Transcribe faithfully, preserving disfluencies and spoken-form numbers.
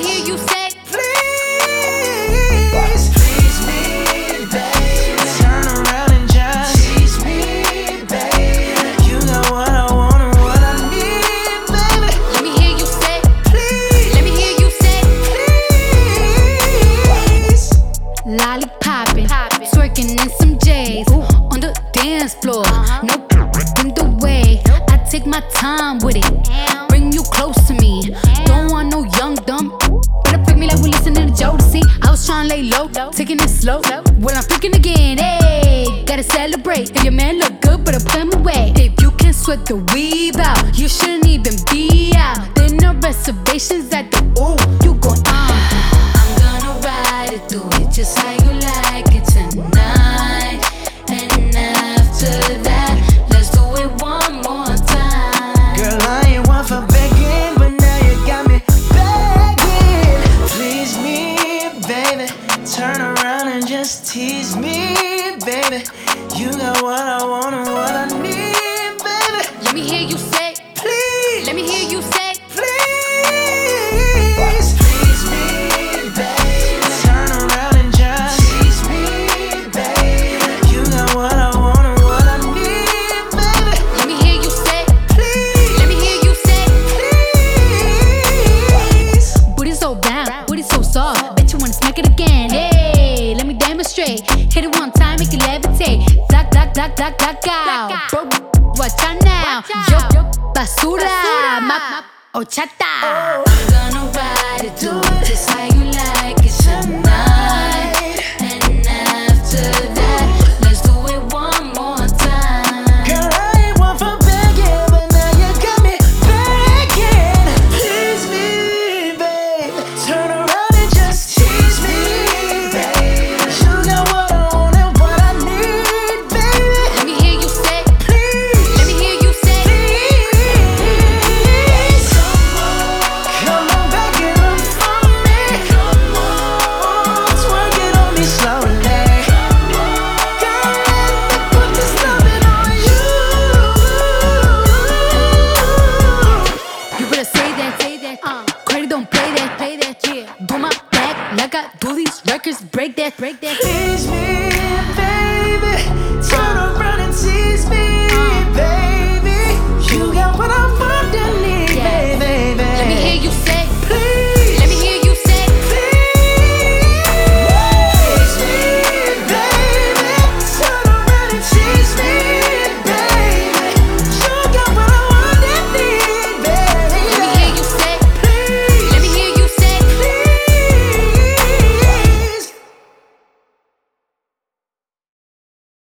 hear you say, please, please me, baby. Turn around and just tease me, baby. You got what I want and what I need, baby. let me hear you say, Please, let me hear you say, please. lollipoppin', twerking in some J's on the dance floor. No in the way, I take my time with it. Bring you close to me. Don't want no young dumb. Better pick me like we listening to Jodeci. I was trying to lay low, taking it slow. Well, I'm freaking again. Hey, gotta celebrate. If your man look good, better put him away. If you can sweat the weave out, you shouldn't even be out. There no reservations at the ooh. You gon' uh. I'm gonna ride it, do it just how you like it tonight. And after that, let's do it one more time. Girl, I ain't one for begging, but now you got me begging. Please me, baby. Turn around and just tease me, baby. You got what I want and what I need, baby. Let me hear you say, Please, let me hear you say, please, please me, baby. Turn around and just tease me, baby. You got what I want and what I need, baby. let me hear you say, Please, let me hear you say. please. Booty so round, booty so soft. Bet you wanna smack it again. Hey, let me demonstrate. Hit it one time, make it levitate. Duck, duck, duck, duck, duck out. Bro, watch out now. Yo, basura, ma, ochata. I'm gonna ride it, do it just how you like it tonight. And after that, let's do it one more time. Girl, I ain't one for begging, but now you got me begging. Please me, babe. Turn around and just tease me, babe. You got what I want and what I need, baby. Let me hear you say, Please, let me hear you say. please. Come on back and up for me. Come on, twerk it on me slowly. Girl, let me put this loving on you. You better say that, say that. Uh, credit don't play that, play that. Yeah, do my back like I do these records. Break that, break that. Please me, baby.